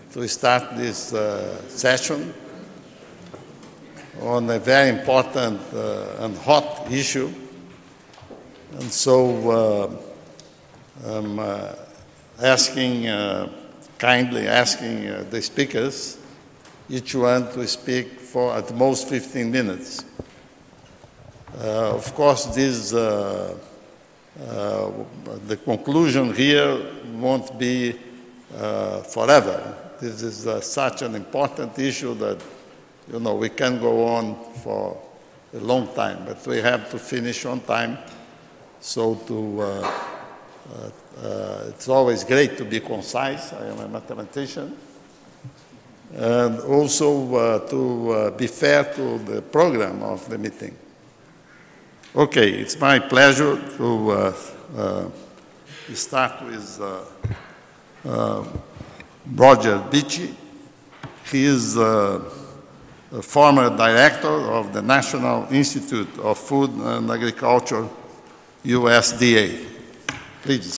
to start this session on a very important and hot issue. And so I'm kindly asking the speakers, each one to speak for at most 15 minutes. Of course, the conclusion here won't be forever. This is such an important issue that, we can go on for a long time, but we have to finish on time. So it's always great to be concise. I am a mathematician. And also to be fair to the program of the meeting. Okay, it's my pleasure to start with Roger Beachy. He is a former director of the National Institute of Food and Agriculture, USDA. Please.